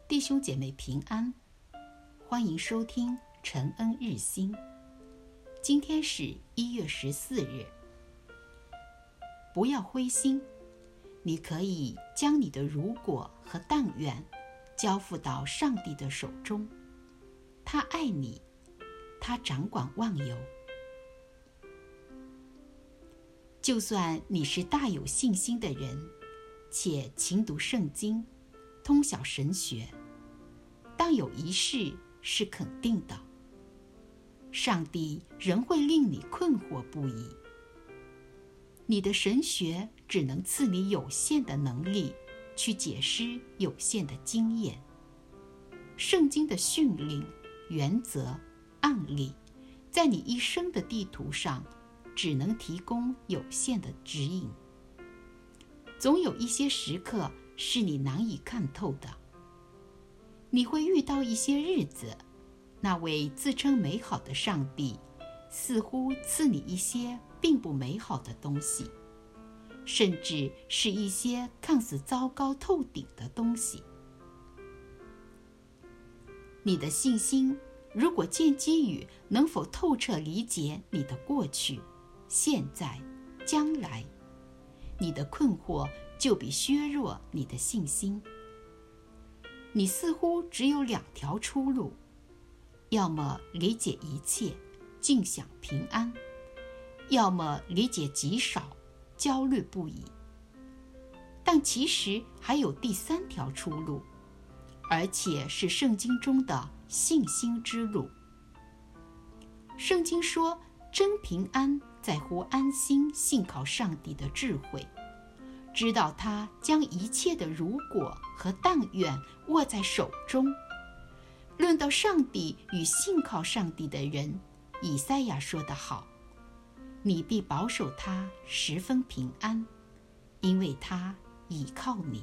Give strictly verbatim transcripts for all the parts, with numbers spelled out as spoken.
弟兄姐妹平安，欢迎收听陈恩日新。今天是一月十四日。不要灰心，你可以将你的如果和但愿交付到上帝的手中。他爱你，他掌管万有。就算你是大有信心的人，且勤读圣经，通晓神学，但有一事是肯定的，上帝仍会令你困惑不已。你的神学只能赐你有限的能力去解释有限的经验。圣经的训令、原则、案例，在你一生的地图上只能提供有限的指引。总有一些时刻是你难以看透的。你会遇到一些日子，那位自称美好的上帝似乎赐你一些并不美好的东西，甚至是一些看似糟糕透顶的东西。你的信心如果建基于能否透彻理解你的过去、现在、将来，你的困惑就比削弱你的信心。你似乎只有两条出路，要么理解一切，尽享平安，要么理解极少，焦虑不已。但其实还有第三条出路，而且是圣经中的信心之路。圣经说，真平安在乎安心信靠上帝的智慧，知道他将一切的如果和但愿握在手中。论到上帝与信靠上帝的人，以赛亚说得好，你必保守他十分平安，因为他倚靠你。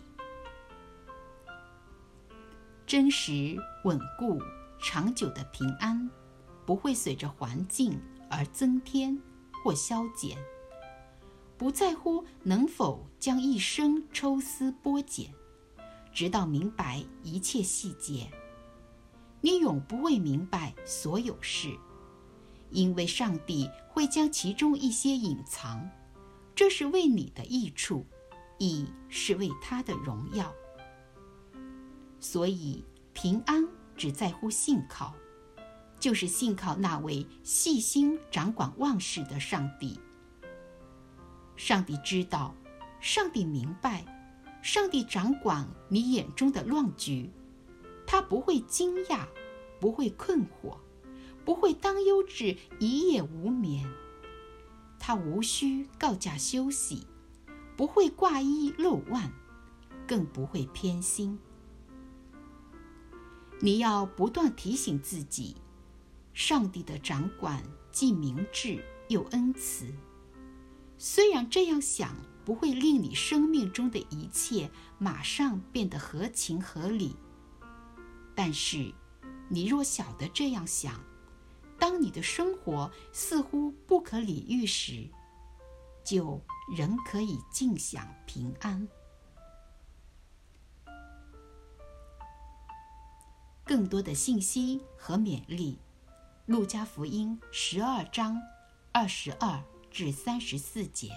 真实、稳固、长久的平安不会随着环境而增添或消减，不在乎能否将一生抽丝剥茧，直到明白一切细节。你永不会明白所有事，因为上帝会将其中一些隐藏，这是为你的益处，亦是为他的荣耀。所以平安只在乎信靠，就是信靠那位细心掌管万事的上帝。上帝知道，上帝明白，上帝掌管你眼中的乱局。他不会惊讶，不会困惑，不会当忧至一夜无眠。他无需告假休息，不会挂衣漏腕，更不会偏心。你要不断提醒自己，上帝的掌管既明智又恩慈。虽然这样想不会令你生命中的一切马上变得合情合理，但是你若晓得这样想，当你的生活似乎不可理喻时，就仍可以尽享平安。更多的信息和勉励，路加福音十二章二十二至三十四节。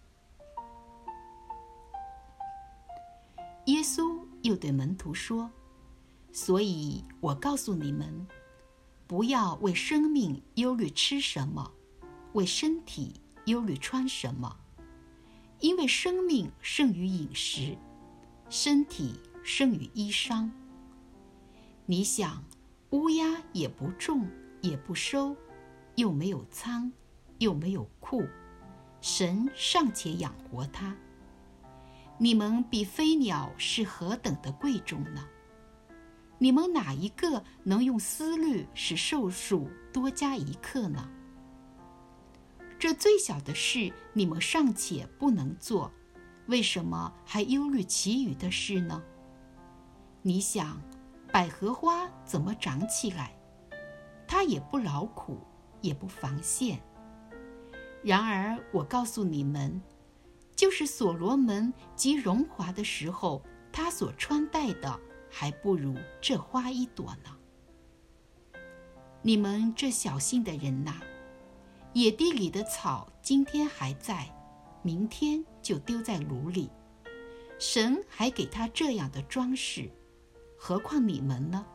耶稣又对门徒说，所以我告诉你们，不要为生命忧虑吃什么，为身体忧虑穿什么，因为生命胜于饮食，身体胜于衣裳。你想，乌鸦也不种，也不收，又没有仓，又没有库，神尚且养活它，你们比飞鸟是何等的贵重呢？你们哪一个能用思虑使寿数多加一刻呢？这最小的事你们尚且不能做，为什么还忧虑其余的事呢？你想，百合花怎么长起来？它也不劳苦，也不纺线。然而我告诉你们，就是所罗门极荣华的时候，他所穿戴的还不如这花一朵呢。你们这小心的人哪，野地里的草今天还在，明天就丢在炉里，神还给他这样的装饰，何况你们呢？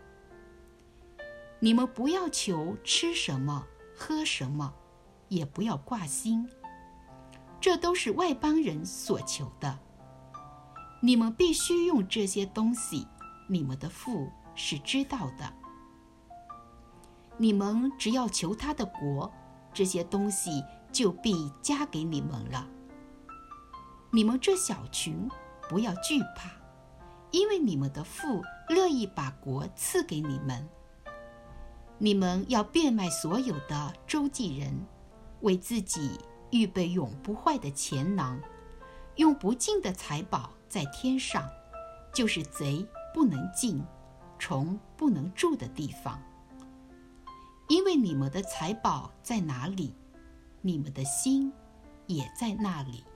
你们不要求吃什么喝什么，也不要挂心，这都是外邦人所求的。你们必须用这些东西，你们的父是知道的。你们只要求他的国，这些东西就必加给你们了。你们这小群不要惧怕，因为你们的父乐意把国赐给你们。你们要变卖所有的周济人，为自己预备永不坏的钱囊，用不尽的财宝在天上，就是贼不能进，虫不能住的地方。因为你们的财宝在哪里，你们的心也在那里。